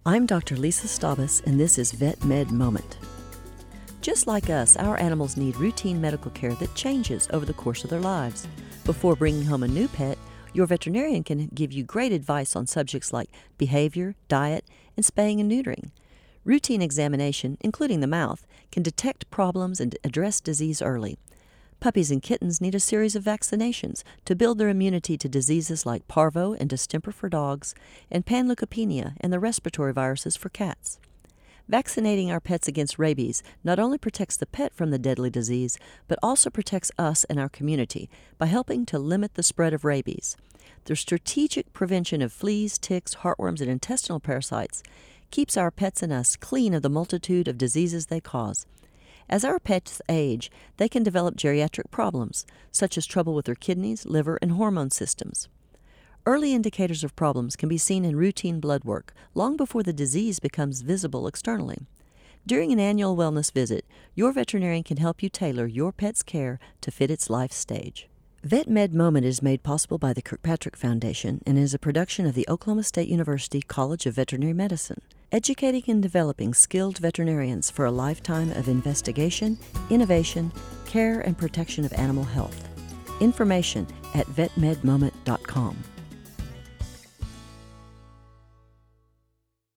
I'm Dr. Lisa Staubus, and this is Vet Med Moment. Just like us, our animals need routine medical care that changes over the course of their lives. Before bringing home a new pet, your veterinarian can give you great advice on subjects like behavior, diet, and spaying and neutering. Routine examination, including the mouth, can detect problems and address disease early. Puppies and kittens need a series of vaccinations to build their immunity to diseases like parvo and distemper for dogs, and panleukopenia and the respiratory viruses for cats. Vaccinating our pets against rabies not only protects the pet from the deadly disease, but also protects us and our community by helping to limit the spread of rabies. The strategic prevention of fleas, ticks, heartworms, and intestinal parasites keeps our pets and us clean of the multitude of diseases they cause. As our pets age, they can develop geriatric problems, such as trouble with their kidneys, liver, and hormone systems. Early indicators of problems can be seen in routine blood work, long before the disease becomes visible externally. During an annual wellness visit, your veterinarian can help you tailor your pet's care to fit its life stage. Vet Med Moment is made possible by the Kirkpatrick Foundation and is a production of the Oklahoma State University College of Veterinary Medicine, educating and developing skilled veterinarians for a lifetime of investigation, innovation, care, and protection of animal health. Information at vetmedmoment.com.